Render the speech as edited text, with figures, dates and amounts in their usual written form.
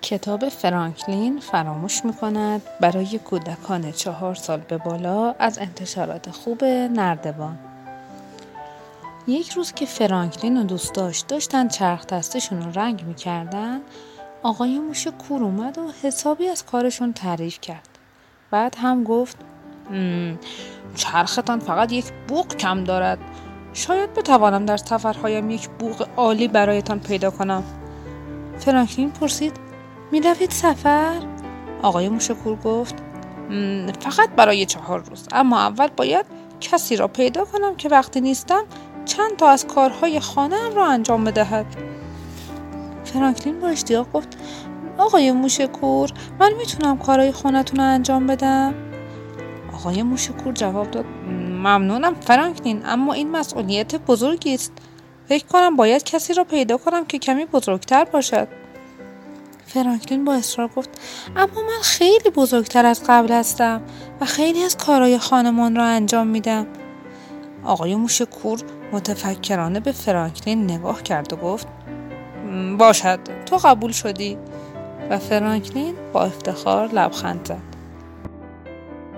کتاب فرانکلین فراموش می‌کند برای کودکان 4 سال به بالا از انتشارات خوب نردبان. یک روز که فرانکلین و دوستاش داشتن چرخ دستشون رو رنگ می‌کردن، آقای موش کور اومد و حسابی از کارشون تعریف کرد. بعد هم گفت چرختان فقط یک بوق کم دارد. شاید بتوانم در سفرهایم یک بوق عالی برایتان پیدا کنم. فرانکلین پرسید می‌روید سفر؟ آقای موش کور گفت فقط برای 4 روز، اما اول باید کسی را پیدا کنم که وقتی نیستم چند تا از کارهای خانه‌ام را انجام بدهد. فرانکلین با اشتیاق گفت آقای موش کور، من میتونم کارهای خانه‌تون رو انجام بدم؟ آقای موش کور جواب داد ممنونم فرانکلین، اما این مسئولیت بزرگی است. فکر کنم باید کسی را پیدا کنم که کمی بزرگتر باشد. فرانکلین با اصرار گفت اما من خیلی بزرگتر از قبل هستم و خیلی از کارهای خانمان را انجام میدم. آقای موش کور متفکرانه به فرانکلین نگاه کرد و گفت باشد، تو قبول شدی. و فرانکلین با افتخار لبخند زد.